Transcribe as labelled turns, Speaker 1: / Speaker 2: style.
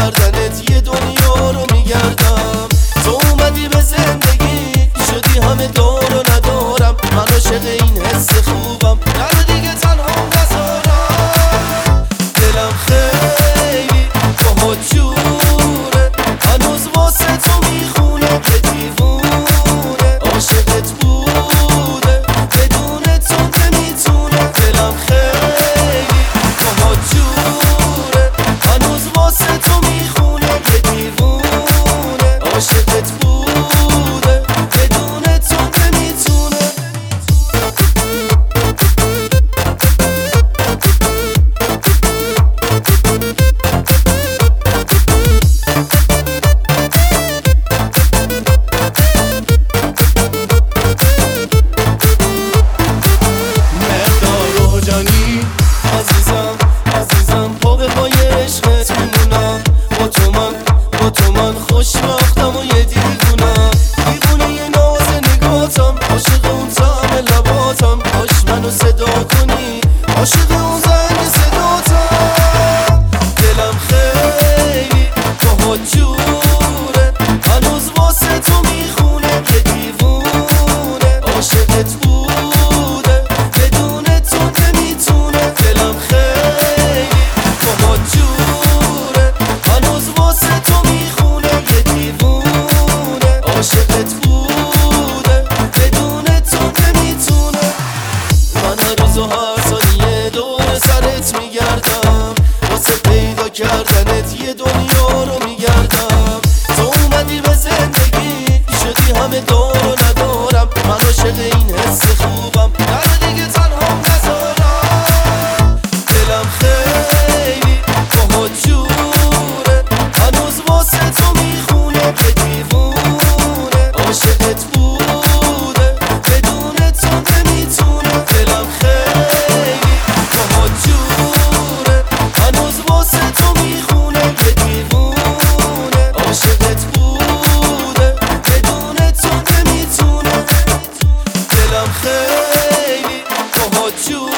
Speaker 1: کردنت یه دنیا رو میگردم. تو اومدی به زندگی شدی همه دار و ندارم. من عاشق این حس خوبم در دیگه تنها نذارم. دلم خیلی باهات جوره هنوز واسه تو میخونه که دیوونه عاشقت بوده بدون تو نمیتونه. دلم خیلی باهات جوره هنوز واسه تو میخونه که دیوونه عاشقت بوده بدون تو نمیتونه. عزیزم پا به پای عشقت میمونم. با تو من خوش رفتم و یه دیوونه یه ناز نگاتم عاشق اون طعم لباتم. کاش منو صدا کنی عاشق اون زنگ صداتم. دلم خیلی باهات جوره هنوز واسه تو میخونه یه دیوونه عاشقت بوده بدون تو نمیتونه. دلم خیلی باهات جوره هنوز واسه تو میخونه یه دیوونه عاشقت بوده بدون تو نمیتونه. من هر روز و هر ثانیه دور سرت میگردم واسه پیدا کردنت یه دنیا رو میگردم. تو اومدی به زندگی شدی همه دار و ندارم. من عاشق این حس خوبم در دیگه تنها نذارم. دلم خیلی باهات جوره هنوز واسه تو میخونه که دیوونه عاشقت بوده بدون تو نمیتونه. دلم خیلی باهات جوره هنوز واسه تو میخونه که دیوونه عاشقت بوده بدون تو نمیتونه. دلم خیلی باهات جوره